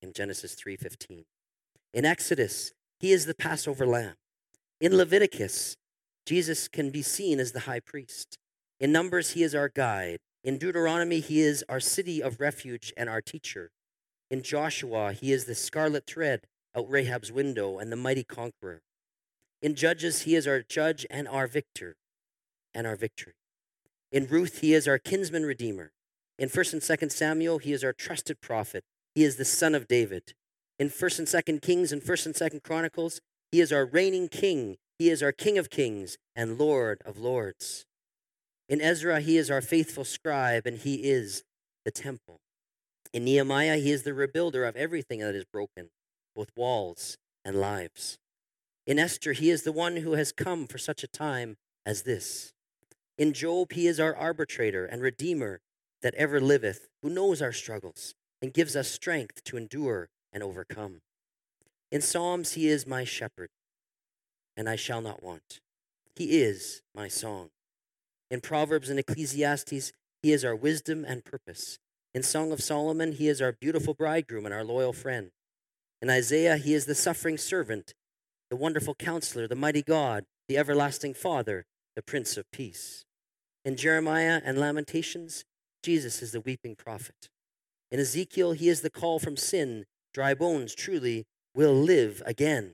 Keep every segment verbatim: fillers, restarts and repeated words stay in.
in Genesis three fifteen. In Exodus, he is the Passover lamb. In Leviticus, Jesus can be seen as the high priest. In Numbers, he is our guide. In Deuteronomy, he is our city of refuge and our teacher. In Joshua, he is the scarlet thread out Rahab's window and the mighty conqueror. In Judges, he is our judge and our victor and our victory. In Ruth, he is our kinsman redeemer. In First and Second Samuel, he is our trusted prophet. He is the son of David. In First and Second Kings and First and Second Chronicles, he is our reigning king. He is our King of kings and Lord of lords. In Ezra, he is our faithful scribe, and he is the temple. In Nehemiah, he is the rebuilder of everything that is broken, both walls and lives. In Esther, he is the one who has come for such a time as this. In Job, he is our arbitrator and redeemer that ever liveth, who knows our struggles and gives us strength to endure and overcome. In Psalms, he is my shepherd, and I shall not want. He is my song. In Proverbs and Ecclesiastes, he is our wisdom and purpose. In Song of Solomon, he is our beautiful bridegroom and our loyal friend. In Isaiah, he is the suffering servant, the wonderful counselor, the mighty God, the everlasting Father, the Prince of Peace. In Jeremiah and Lamentations, Jesus is the weeping prophet. In Ezekiel, he is the call from sin. Dry bones truly will live again.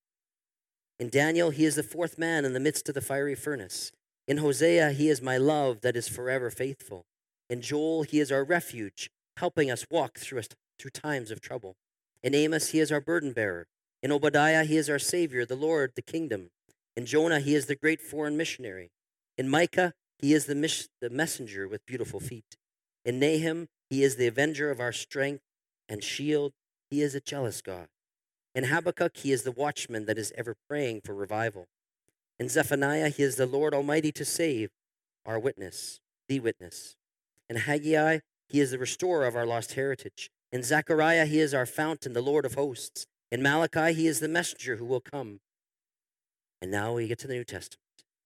In Daniel, he is the fourth man in the midst of the fiery furnace. In Hosea, he is my love that is forever faithful. In Joel, he is our refuge, helping us walk through, us, through times of trouble. In Amos, he is our burden bearer. In Obadiah, he is our Savior, the Lord, the kingdom. In Jonah, he is the great foreign missionary. In Micah, he is the, mis- the messenger with beautiful feet. In Nahum, he is the avenger of our strength and shield. He is a jealous God. In Habakkuk, he is the watchman that is ever praying for revival. In Zephaniah, he is the Lord Almighty to save, our witness, the witness. In Haggai, he is the restorer of our lost heritage. In Zechariah, he is our fountain, the Lord of hosts. In Malachi, he is the messenger who will come. And now we get to the New Testament.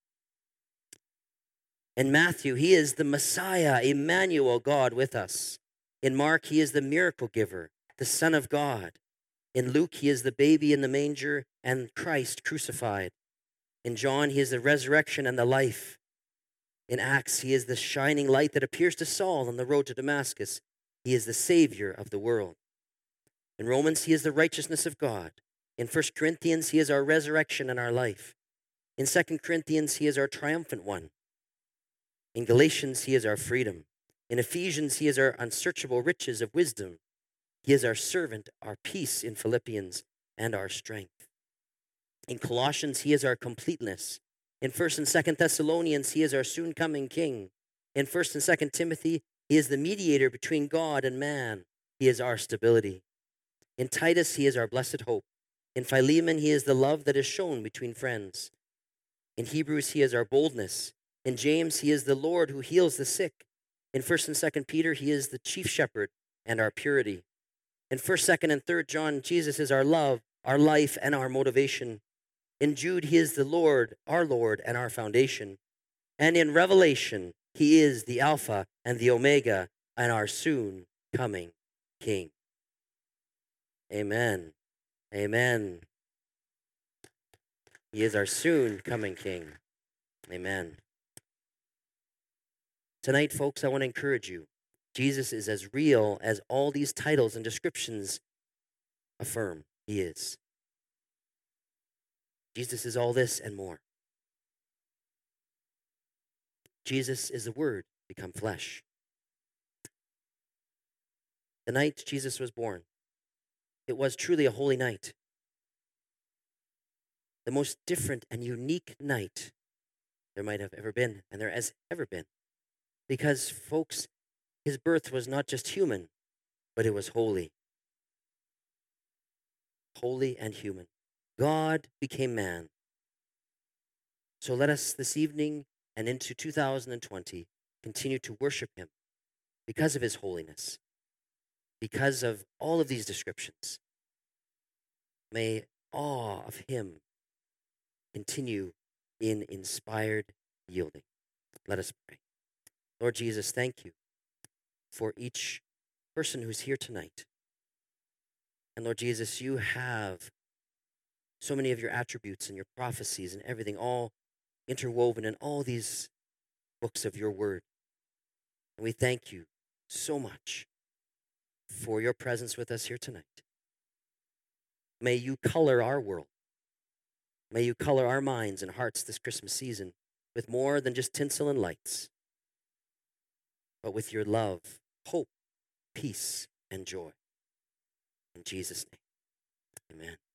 In Matthew, he is the Messiah, Emmanuel, God with us. In Mark, he is the miracle giver, the Son of God. In Luke, he is the baby in the manger and Christ crucified. In John, he is the resurrection and the life. In Acts, he is the shining light that appears to Saul on the road to Damascus. He is the Savior of the world. In Romans, he is the righteousness of God. In First Corinthians, he is our resurrection and our life. In Second Corinthians, he is our triumphant one. In Galatians, he is our freedom. In Ephesians, he is our unsearchable riches of wisdom. He is our servant, our peace in Philippians, and our strength. In Colossians, he is our completeness. In First and Second Thessalonians, he is our soon-coming King. In First and Second Timothy, he is the mediator between God and man. He is our stability. In Titus, he is our blessed hope. In Philemon, he is the love that is shown between friends. In Hebrews, he is our boldness. In James, he is the Lord who heals the sick. In First and Second Peter, he is the chief shepherd and our purity. In First, Second, and Third John, Jesus is our love, our life, and our motivation. In Jude, he is the Lord, our Lord, and our foundation. And in Revelation, he is the Alpha and the Omega, and our soon-coming King. Amen. Amen. He is our soon-coming King. Amen. Tonight, folks, I want to encourage you. Jesus is as real as all these titles and descriptions affirm he is. Jesus is all this and more. Jesus is the Word become flesh. The night Jesus was born, it was truly a holy night. The most different and unique night there might have ever been, and there has ever been. Because, folks, his birth was not just human, but it was holy. Holy and human. God became man. So let us this evening and into two thousand twenty continue to worship him because of his holiness, because of all of these descriptions. May awe of him continue in inspired yielding. Let us pray. Lord Jesus, thank you for each person who's here tonight. And Lord Jesus, you have so many of your attributes and your prophecies and everything all interwoven in all these books of your word. And we thank you so much for your presence with us here tonight. May you color our world. May you color our minds and hearts this Christmas season with more than just tinsel and lights, but with your love, hope, peace, and joy. In Jesus' name, amen.